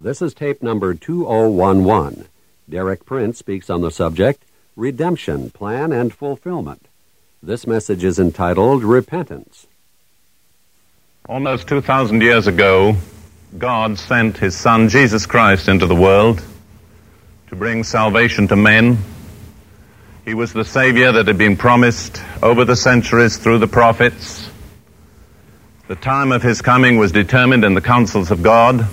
This is tape number 2011. Derek Prince speaks on the subject, Redemption, Plan, and Fulfillment. This message is entitled, Repentance. Almost 2,000 years ago, God sent His Son, Jesus Christ, into the world to bring salvation to men. He was the Savior that had been promised over the centuries through the prophets. The time of His coming was determined in the councils of God.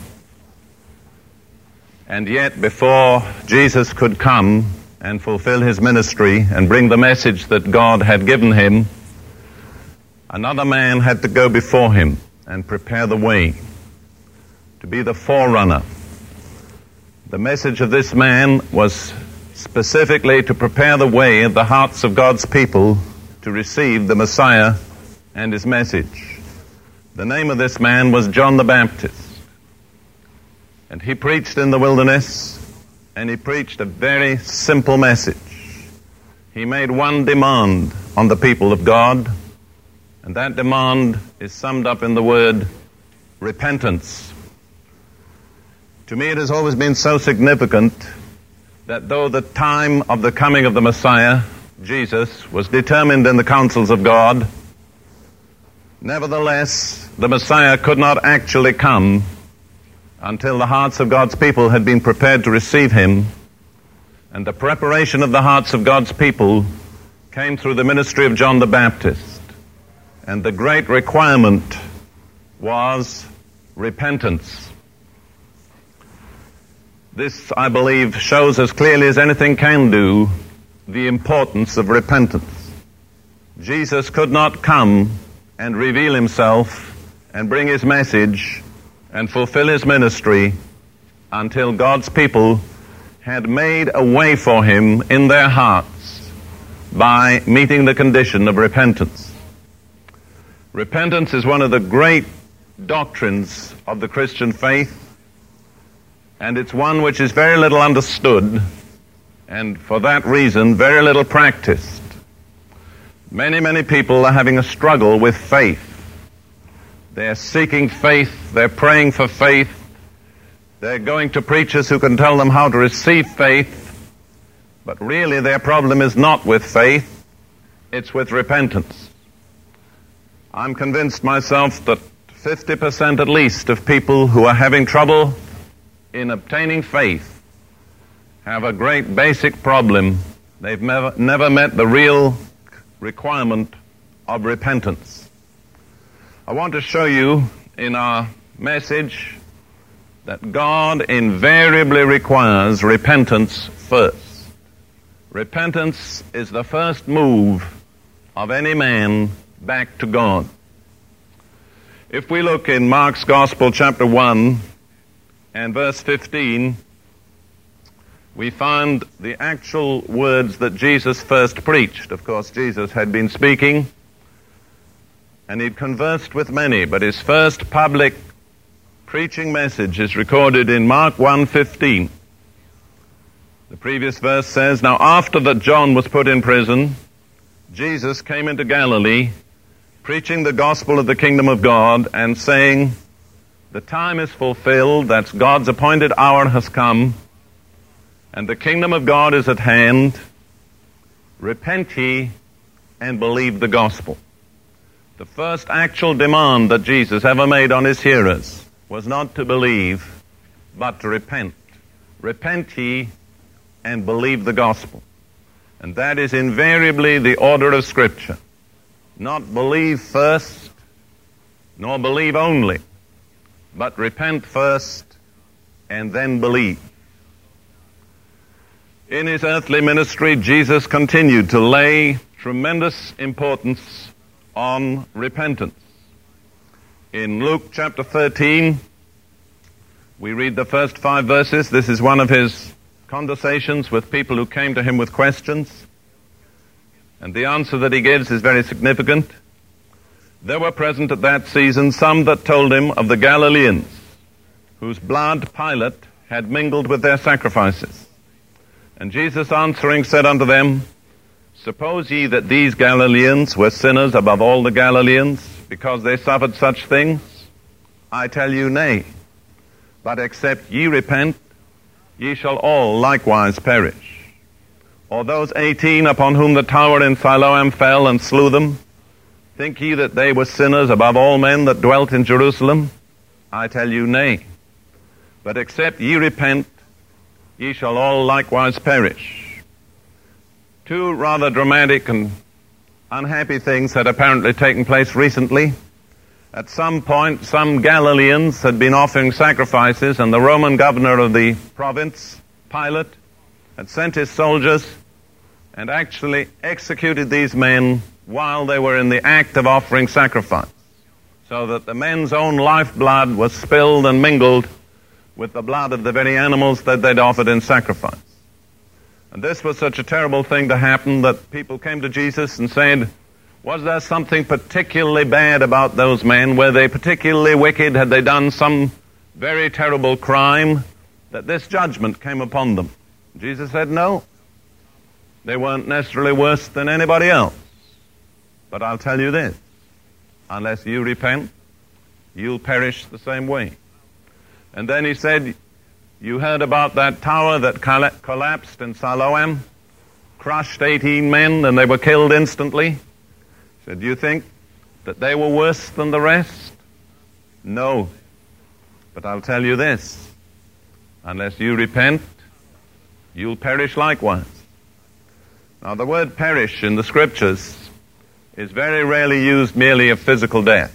And yet, before Jesus could come and fulfill His ministry and bring the message that God had given Him, another man had to go before Him and prepare the way, to be the forerunner. The message of this man was specifically to prepare the way in the hearts of God's people to receive the Messiah and His message. The name of this man was John the Baptist. And he preached in the wilderness, and he preached a very simple message. He made one demand on the people of God, and that demand is summed up in the word repentance. To me, it has always been so significant that though the time of the coming of the Messiah, Jesus, was determined in the councils of God, nevertheless, the Messiah could not actually come until the hearts of God's people had been prepared to receive Him. And the preparation of the hearts of God's people came through the ministry of John the Baptist. And the great requirement was repentance. This, I believe, shows as clearly as anything can do the importance of repentance. Jesus could not come and reveal Himself and bring His message and fulfill His ministry until God's people had made a way for Him in their hearts by meeting the condition of repentance. Repentance is one of the great doctrines of the Christian faith, and it's one which is very little understood, and for that reason, very little practiced. Many people are having a struggle with faith. They're seeking faith, they're praying for faith, they're going to preachers who can tell them how to receive faith, but really their problem is not with faith, it's with repentance. I'm convinced myself that 50% at least of people who are having trouble in obtaining faith have a great basic problem. They've never met the real requirement of repentance. I want to show you in our message that God invariably requires repentance first. Repentance is the first move of any man back to God. If we look in Mark's Gospel, chapter 1 and verse 15, we find the actual words that Jesus first preached. Of course, Jesus had been speaking, and he'd conversed with many, but his first public preaching message is recorded in Mark 1:15. The previous verse says, "Now after that John was put in prison, Jesus came into Galilee, preaching the gospel of the kingdom of God, and saying, the time is fulfilled, that's God's appointed hour has come, and the kingdom of God is at hand. Repent ye and believe the gospel." The first actual demand that Jesus ever made on His hearers was not to believe, but to repent. Repent ye and believe the gospel. And that is invariably the order of Scripture. Not believe first, nor believe only, but repent first and then believe. In His earthly ministry, Jesus continued to lay tremendous importance on repentance. In Luke chapter 13, we read the first 5 verses. This is one of His conversations with people who came to Him with questions. And the answer that He gives is very significant. "There were present at that season some that told Him of the Galileans, whose blood Pilate had mingled with their sacrifices. And Jesus answering said unto them, Suppose ye that these Galileans were sinners above all the Galileans, because they suffered such things? I tell you, nay. But except ye repent, ye shall all likewise perish. Or those 18 upon whom the tower in Siloam fell and slew them, think ye that they were sinners above all men that dwelt in Jerusalem? I tell you, nay. But except ye repent, ye shall all likewise perish. Two rather dramatic and unhappy things had apparently taken place recently. At some point, some Galileans had been offering sacrifices, and the Roman governor of the province, Pilate, had sent his soldiers and actually executed these men while they were in the act of offering sacrifice, so that the men's own lifeblood was spilled and mingled with the blood of the very animals that they'd offered in sacrifice. And this was such a terrible thing to happen that people came to Jesus and said, was there something particularly bad about those men? Were they particularly wicked? Had they done some very terrible crime that this judgment came upon them? Jesus said, no. They weren't necessarily worse than anybody else. But I'll tell you this, unless you repent, you'll perish the same way. And then he said, you heard about that tower that collapsed in Siloam, crushed 18 men, and they were killed instantly. He said, do you think that they were worse than the rest? No. But I'll tell you this, unless you repent, you'll perish likewise. Now, the word perish in the Scriptures is very rarely used merely of physical death.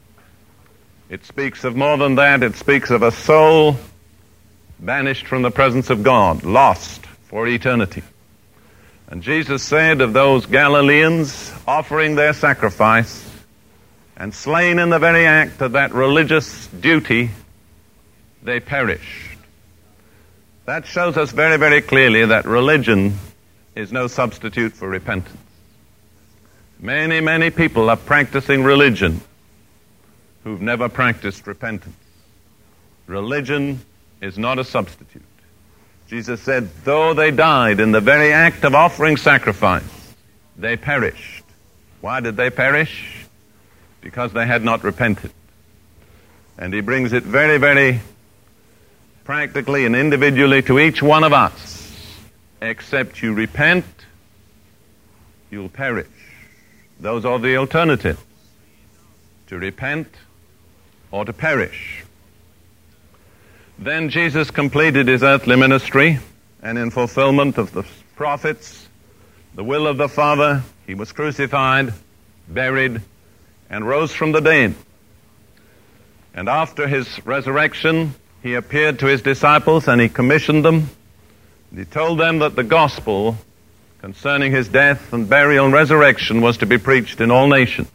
It speaks of more than that. It speaks of a soul banished from the presence of God, lost for eternity. And Jesus said of those Galileans offering their sacrifice and slain in the very act of that religious duty, they perished. That shows us very, very clearly that religion is no substitute for repentance. Many, many people are practicing religion who've never practiced repentance. Religion is not a substitute. Jesus said, though they died in the very act of offering sacrifice, they perished. Why did they perish? Because they had not repented. And he brings it very, very practically and individually to each one of us. Except you repent, you'll perish. Those are the alternatives. To repent or to perish. Then Jesus completed his earthly ministry, and in fulfillment of the prophets, the will of the Father, he was crucified, buried, and rose from the dead. And after his resurrection, he appeared to his disciples and he commissioned them. And he told them that the gospel concerning his death and burial and resurrection was to be preached in all nations.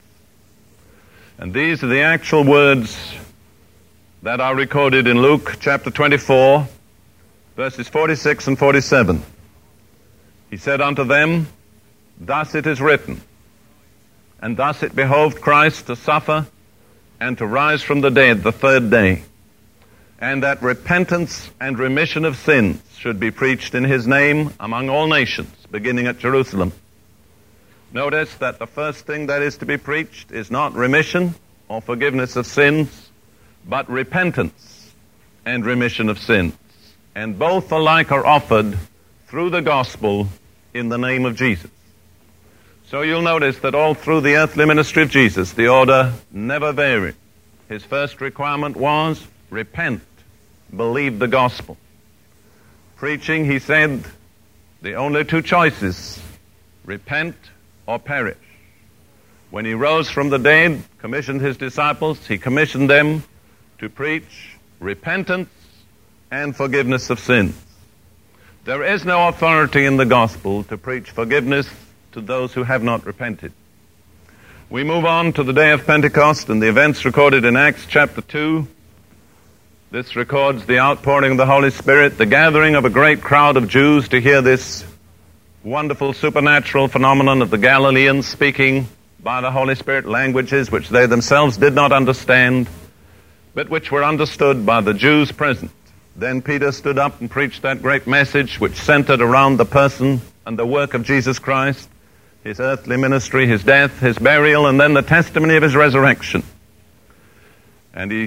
And these are the actual words that are recorded in Luke chapter 24, verses 46 and 47. He said unto them, thus it is written, and thus it behoved Christ to suffer and to rise from the dead the third day, and that repentance and remission of sins should be preached in his name among all nations, beginning at Jerusalem. Notice that the first thing that is to be preached is not remission or forgiveness of sins, but repentance and remission of sins. And both alike are offered through the gospel in the name of Jesus. So you'll notice that all through the earthly ministry of Jesus, the order never varied. His first requirement was, repent, believe the gospel. Preaching, he said, the only two choices, repent or perish. When he rose from the dead, commissioned his disciples, he commissioned them to preach repentance and forgiveness of sins. There is no authority in the gospel to preach forgiveness to those who have not repented. We move on to the day of Pentecost and the events recorded in Acts chapter 2. This records the outpouring of the Holy Spirit, the gathering of a great crowd of Jews to hear this wonderful supernatural phenomenon of the Galileans speaking by the Holy Spirit languages which they themselves did not understand, but which were understood by the Jews present. Then Peter stood up and preached that great message which centered around the person and the work of Jesus Christ, his earthly ministry, his death, his burial, and then the testimony of his resurrection. And he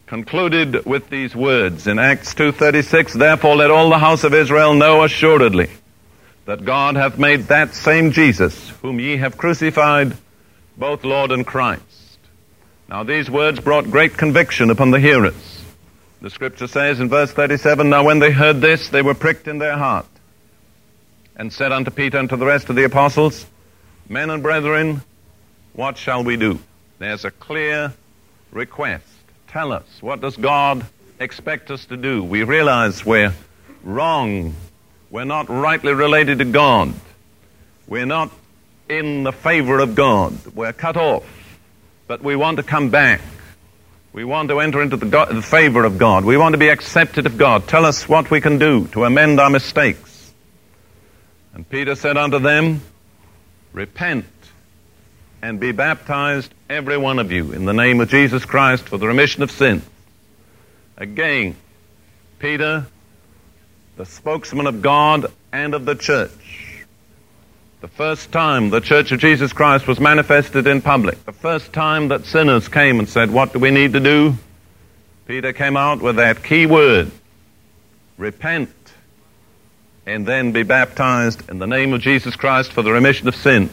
concluded with these words in Acts 2:36, "Therefore let all the house of Israel know assuredly that God hath made that same Jesus, whom ye have crucified, both Lord and Christ." Now these words brought great conviction upon the hearers. The scripture says in verse 37, "Now when they heard this, they were pricked in their heart, and said unto Peter and to the rest of the apostles, Men and brethren, what shall we do?" There's a clear request. Tell us, what does God expect us to do? We realize we're wrong. We're not rightly related to God. We're not in the favor of God. We're cut off. But we want to come back. We want to enter into the favor of God. We want to be accepted of God. Tell us what we can do to amend our mistakes. And Peter said unto them, "Repent and be baptized, every one of you, in the name of Jesus Christ for the remission of sins." Again, Peter, the spokesman of God and of the church. The first time the Church of Jesus Christ was manifested in public, the first time that sinners came and said, "What do we need to do?" Peter came out with that key word, repent, and then be baptized in the name of Jesus Christ for the remission of sins.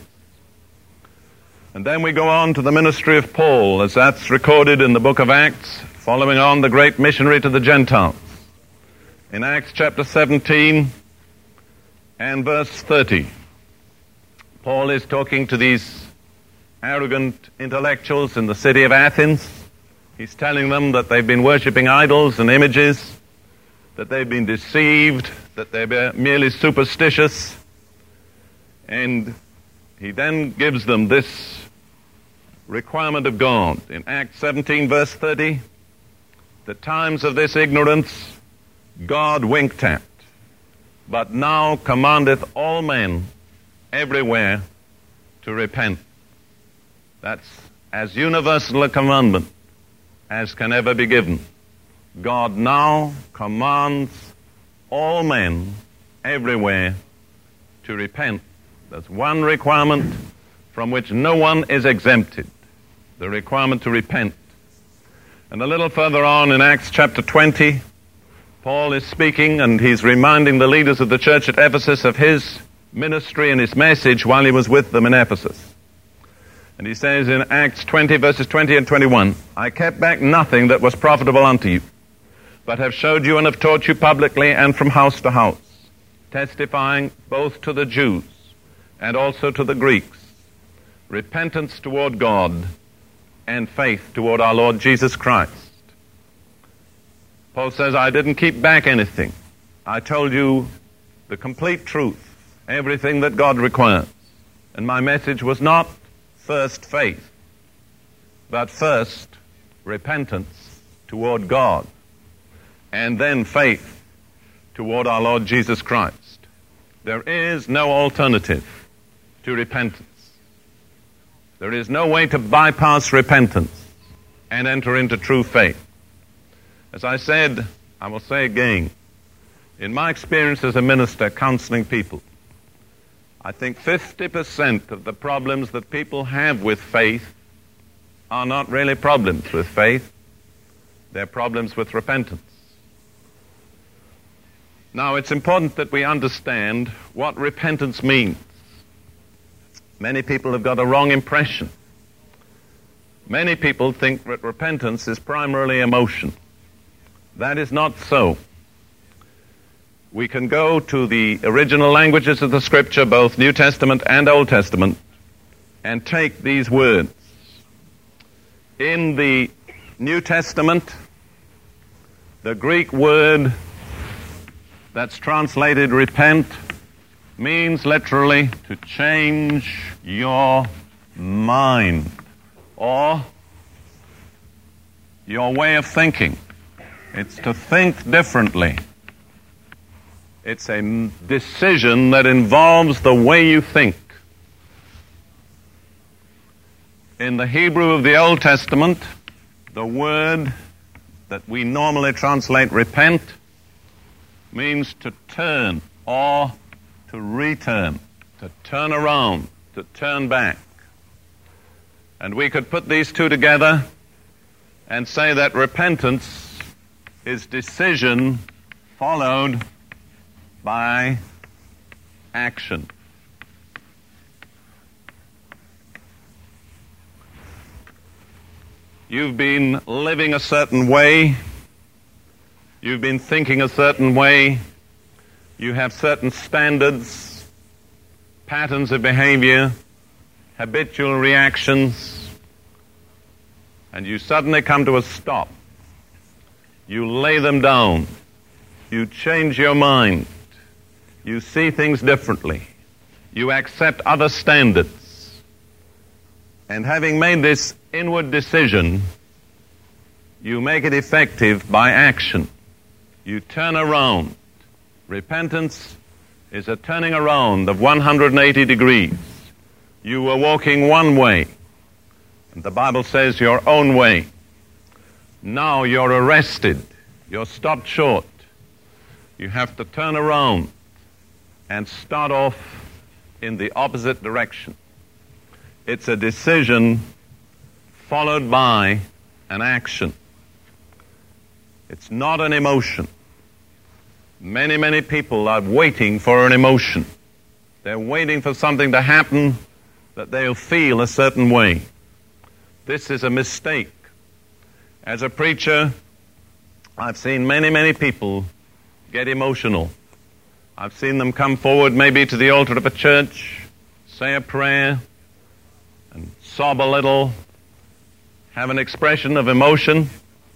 And then we go on to the ministry of Paul, as that's recorded in the book of Acts, following on the great missionary to the Gentiles. In Acts chapter 17 and verse 30, Paul is talking to these arrogant intellectuals in the city of Athens. He's telling them that they've been worshipping idols and images, that they've been deceived, that they're merely superstitious. And he then gives them this requirement of God. In Acts 17 verse 30, "The times of this ignorance God winked at, but now commandeth all men everywhere to repent." That's as universal a commandment as can ever be given. God now commands all men everywhere to repent. There's one requirement from which no one is exempted, the requirement to repent. And a little further on in Acts chapter 20, Paul is speaking and he's reminding the leaders of the church at Ephesus of his ministry and his message while he was with them in Ephesus. And he says in Acts 20 verses 20 and 21, "I kept back nothing that was profitable unto you, but have showed you and have taught you publicly and from house to house, testifying both to the Jews and also to the Greeks, repentance toward God and faith toward our Lord Jesus Christ." Paul says, I didn't keep back anything. I told you the complete truth, everything that God requires. And my message was not first faith, but first repentance toward God, and then faith toward our Lord Jesus Christ. There is no alternative to repentance. There is no way to bypass repentance and enter into true faith. As I said, I will say again, in my experience as a minister counseling people, I think 50% of the problems that people have with faith are not really problems with faith. They're problems with repentance. Now, it's important that we understand what repentance means. Many people have got a wrong impression. Many people think that repentance is primarily emotion. That is not so. We can go to the original languages of the Scripture, both New Testament and Old Testament, and take these words. In the New Testament, the Greek word that's translated repent means literally to change your mind or your way of thinking. It's to think differently. It's a decision that involves the way you think. In the Hebrew of the Old Testament, the word that we normally translate repent means to turn or to return, to turn around, to turn back. And we could put these two together and say that repentance is decision followed by action. You've been living a certain way. You've been thinking a certain way. You have certain standards, patterns of behavior, habitual reactions, and you suddenly come to a stop. You lay them down. You change your mind. You see things differently. You accept other standards. And having made this inward decision, you make it effective by action. You turn around. Repentance is a turning around of 180 degrees. You were walking one way, and the Bible says your own way. Now you're arrested. You're stopped short. You have to turn around and start off in the opposite direction. It's a decision followed by an action. It's not an emotion. Many people are waiting for an emotion. They're waiting for something to happen that they'll feel a certain way. This is a mistake. As a preacher, I've seen many people get emotional. I've seen them come forward maybe to the altar of a church, say a prayer, and sob a little, have an expression of emotion,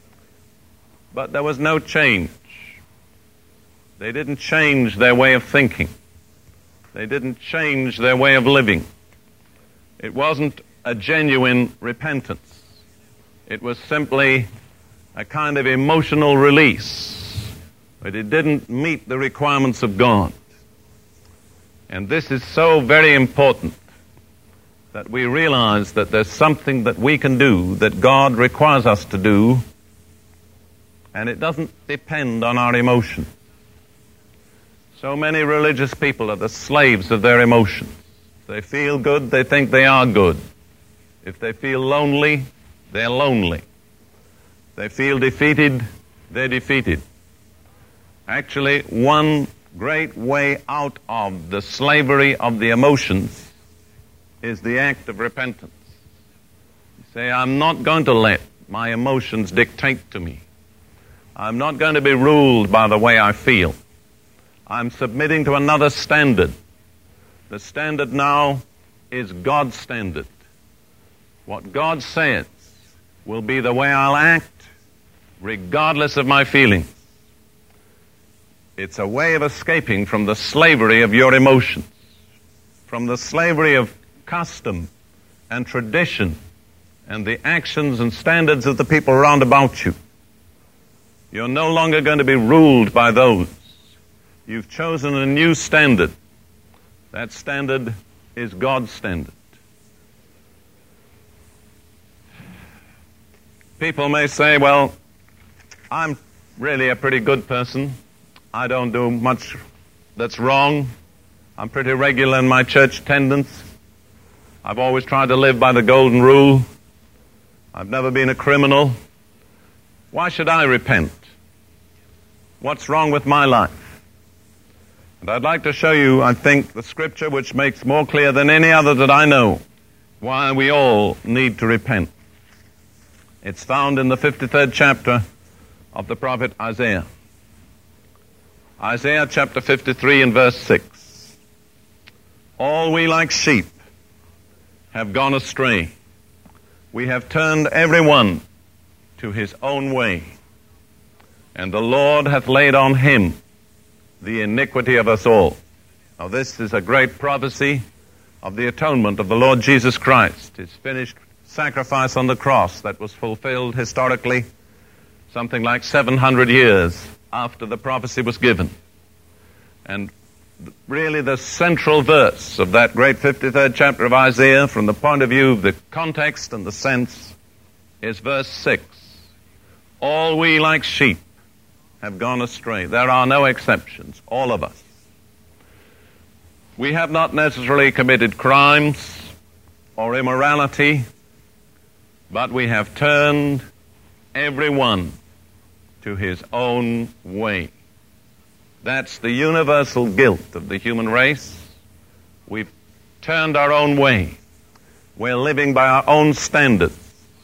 but there was no change. They didn't change their way of thinking. They didn't change their way of living. It wasn't a genuine repentance. It was simply a kind of emotional release, but it didn't meet the requirements of God. And this is so very important that we realize that there's something that we can do that God requires us to do, and it doesn't depend on our emotion. So many religious people are the slaves of their emotions. If they feel good, they think they are good. If they feel lonely, they're lonely. If they feel defeated, they're defeated. Actually, one great way out of the slavery of the emotions is the act of repentance. You say, I'm not going to let my emotions dictate to me. I'm not going to be ruled by the way I feel. I'm submitting to another standard. The standard now is God's standard. What God says will be the way I'll act, regardless of my feelings. It's a way of escaping from the slavery of your emotions, from the slavery of custom and tradition and the actions and standards of the people around about you. You're no longer going to be ruled by those. You've chosen a new standard. That standard is God's standard. People may say, well, I'm really a pretty good person. I don't do much that's wrong. I'm pretty regular in my church attendance. I've always tried to live by the golden rule. I've never been a criminal. Why should I repent? What's wrong with my life? And I'd like to show you, I think, the scripture which makes more clear than any other that I know why we all need to repent. It's found in the 53rd chapter of the prophet Isaiah. Isaiah chapter 53 and verse 6. All we like sheep have gone astray. We have turned every one to his own way. And the Lord hath laid on him the iniquity of us all. Now this is a great prophecy of the atonement of the Lord Jesus Christ, his finished sacrifice on the cross that was fulfilled historically something like 700 years after the prophecy was given. And really the central verse of that great 53rd chapter of Isaiah, from the point of view of the context and the sense, is verse 6. All we like sheep have gone astray. There are no exceptions, all of us. We have not necessarily committed crimes or immorality, but we have turned everyone to his own way. That's the universal guilt of the human race. We've turned our own way. We're living by our own standards.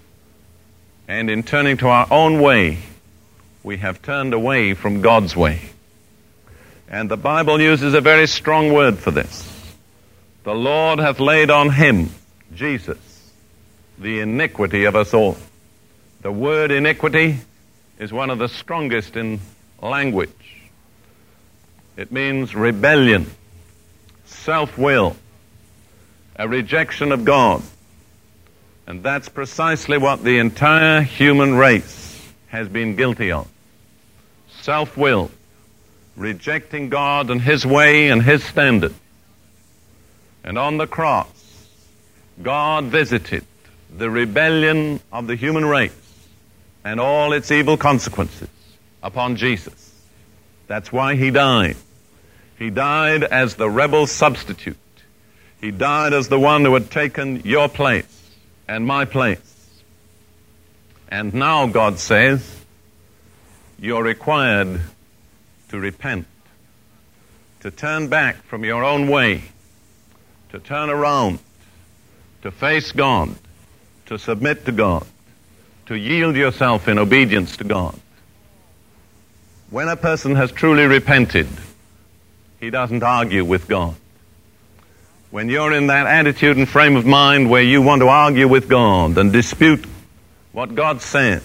And in turning to our own way, we have turned away from God's way. And the Bible uses a very strong word for this. The Lord hath laid on him, Jesus, the iniquity of us all. The word iniquity is one of the strongest in language. It means rebellion, self-will, a rejection of God. And that's precisely what the entire human race has been guilty of. Self-will, rejecting God and his way and his standard. And on the cross, God visited the rebellion of the human race and all its evil consequences upon Jesus. That's why he died. He died as the rebel substitute. He died as the one who had taken your place and my place. And now God says, you're required to repent, to turn back from your own way, to turn around, to face God, to submit to God, to yield yourself in obedience to God. When a person has truly repented, he doesn't argue with God. When you're in that attitude and frame of mind where you want to argue with God and dispute what God says,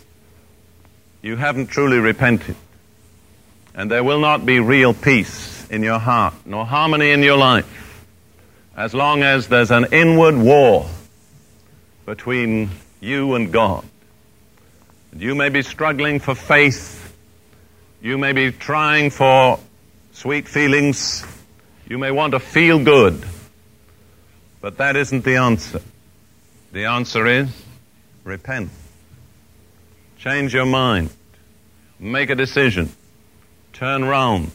you haven't truly repented. And there will not be real peace in your heart, nor harmony in your life, as long as there's an inward war between you and God. And you may be struggling for faith. You may be trying for sweet feelings. You may want to feel good. But that isn't the answer. The answer is repent. Change your mind. Make a decision. Turn round.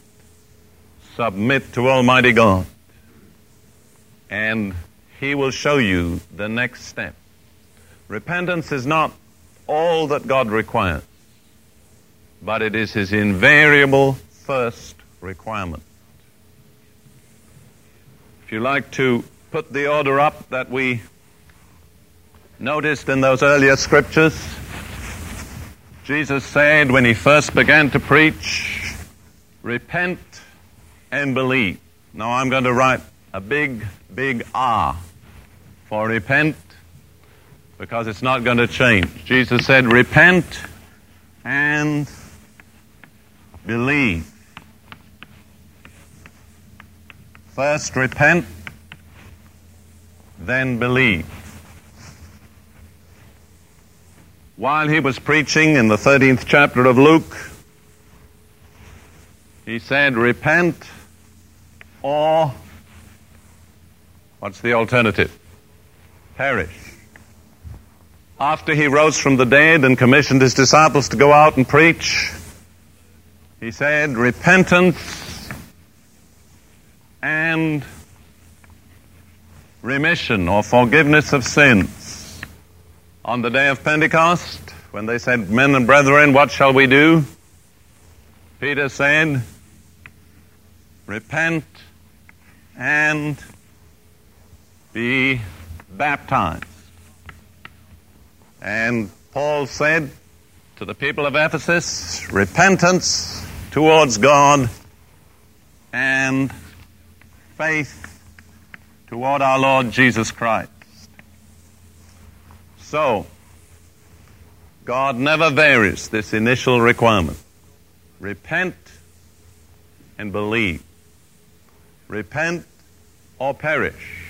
Submit to Almighty God. And he will show you the next step. Repentance is not all that God requires, but it is his invariable first requirement. If you like to put the order up that we noticed in those earlier scriptures, Jesus said when he first began to preach, repent and believe. Now I'm going to write a big R for repent, because it's not going to change. Jesus said, repent and believe. First repent, then believe. While he was preaching in the 13th chapter of Luke, he said, repent, or what's the alternative? Perish. After he rose from the dead and commissioned his disciples to go out and preach, he said, repentance and remission or forgiveness of sins. On the day of Pentecost, when they said, men and brethren, what shall we do? Peter said, repent and be baptized. And Paul said to the people of Ephesus, repentance towards God and faith toward our Lord Jesus Christ. So, God never varies this initial requirement. Repent and believe. Repent or perish.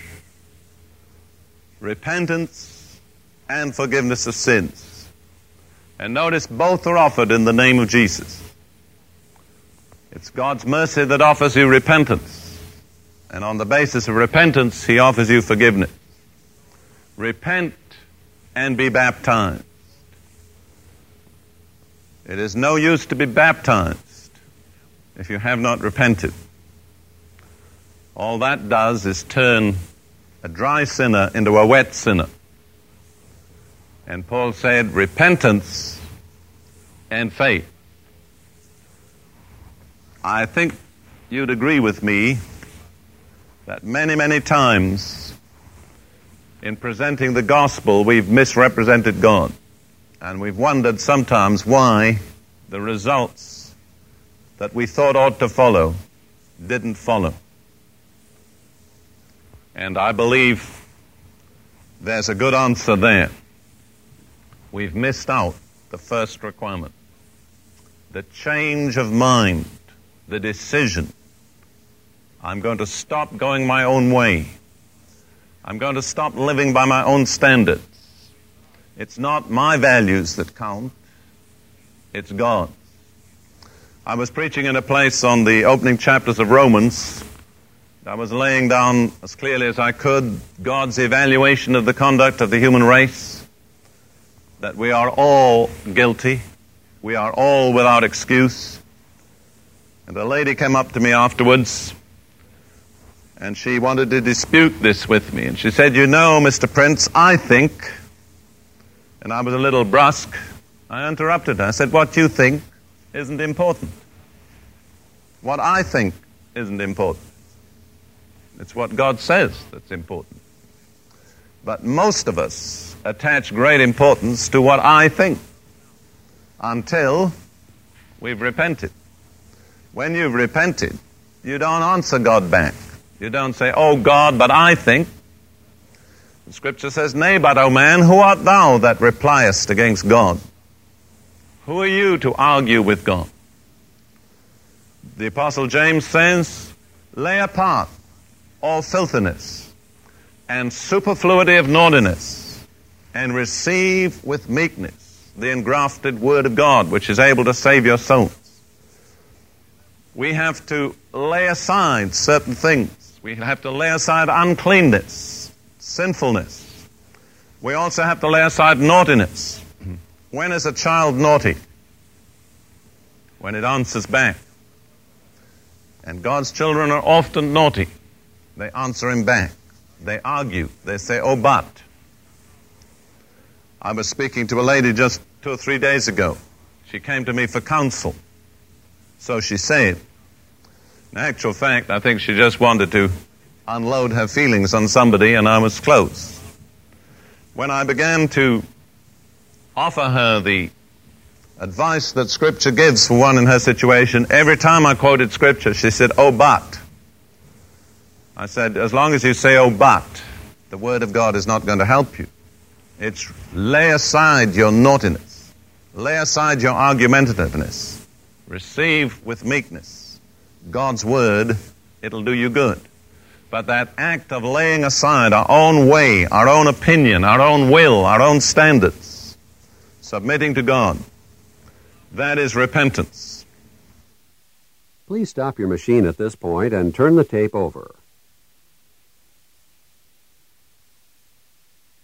Repentance and forgiveness of sins. And notice both are offered in the name of Jesus. It's God's mercy that offers you repentance. And on the basis of repentance, he offers you forgiveness. Repent and be baptized. It is no use to be baptized if you have not repented. All that does is turn a dry sinner into a wet sinner. And Paul said, repentance and faith. I think you'd agree with me that many, many times in presenting the gospel we've misrepresented God. And we've wondered sometimes why the results that we thought ought to follow didn't follow. And I believe there's a good answer there. We've missed out the first requirement. The change of mind, the decision. I'm going to stop going my own way. I'm going to stop living by my own standards. It's not my values that count. It's God's. I was preaching in a place on the opening chapters of Romans. I was laying down as clearly as I could God's evaluation of the conduct of the human race, that we are all guilty. We are all without excuse. And a lady came up to me afterwards, and she wanted to dispute this with me. And she said, "You know, Mr. Prince, I think," and I was a little brusque. I interrupted her. I said, "What you think isn't important. What I think isn't important. It's what God says that's important." But most of us attach great importance to what I think until we've repented. When you've repented, you don't answer God back. You don't say, "Oh God, but I think." The Scripture says, "Nay, but, O man, who art thou that repliest against God?" Who are you to argue with God? The Apostle James says, "Lay apart all filthiness and superfluity of naughtiness, and receive with meekness the engrafted word of God, which is able to save your souls." We have to lay aside certain things. We have to lay aside uncleanness, sinfulness. We also have to lay aside naughtiness. When is a child naughty? When it answers back. And God's children are often naughty. They answer him back. They argue. They say, "Oh, but." I was speaking to a lady just 2 or 3 days ago. She came to me for counsel. So she said. In actual fact, I think she just wanted to unload her feelings on somebody, and I was close. When I began to offer her the advice that Scripture gives for one in her situation, every time I quoted Scripture, she said, "Oh, but." I said, as long as you say, "Oh, but," the Word of God is not going to help you. It's lay aside your naughtiness. Lay aside your argumentativeness. Receive with meekness God's Word. It'll do you good. But that act of laying aside our own way, our own opinion, our own will, our own standards, submitting to God, that is repentance. Please stop your machine at this point and turn the tape over.